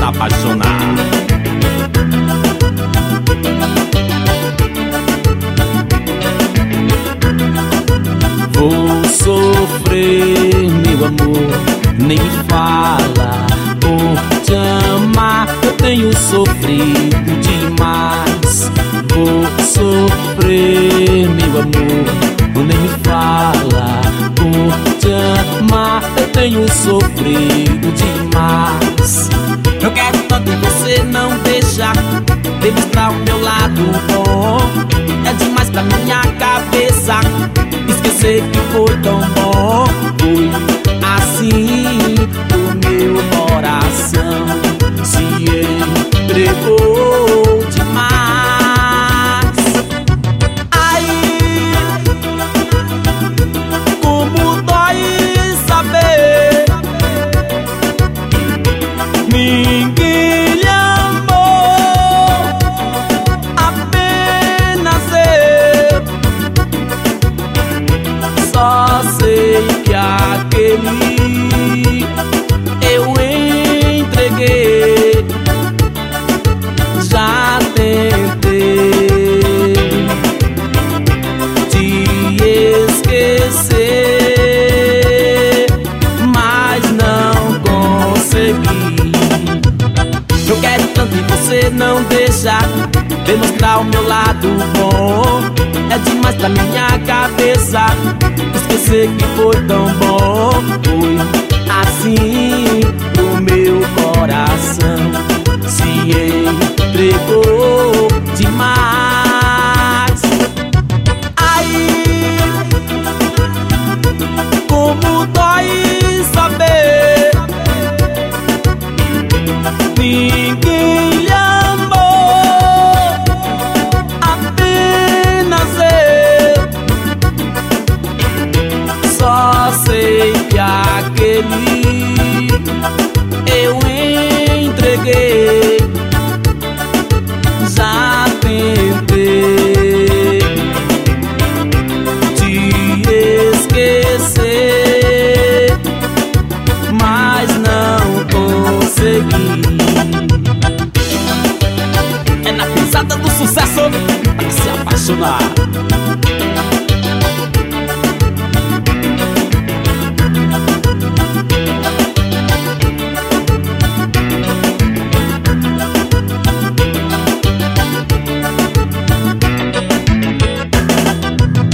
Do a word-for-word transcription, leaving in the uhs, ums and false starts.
apaixonar. Vou sofrer, meu amor, nem me fala. Por te amar eu tenho sofrido demais. Vou sofrer, meu amor, nem me fala. Por te amar eu tenho sofrido demais. Eu quero tanto você não deixar demonstrar o meu lado bom. É demais pra minha cabeça esquecer que foi tão bom. Foi assim o meu coração se entregou demais. Ai, como dói saber ninguém lhe amou, apenas eu. Só sei que aquele eu entreguei. Já tentei te esquecer, mas não consegui. Eu quero tanto e você não deixa demonstrar o meu lado bom. É demais pra minha cabeça esquecer que foi tão bom. Foi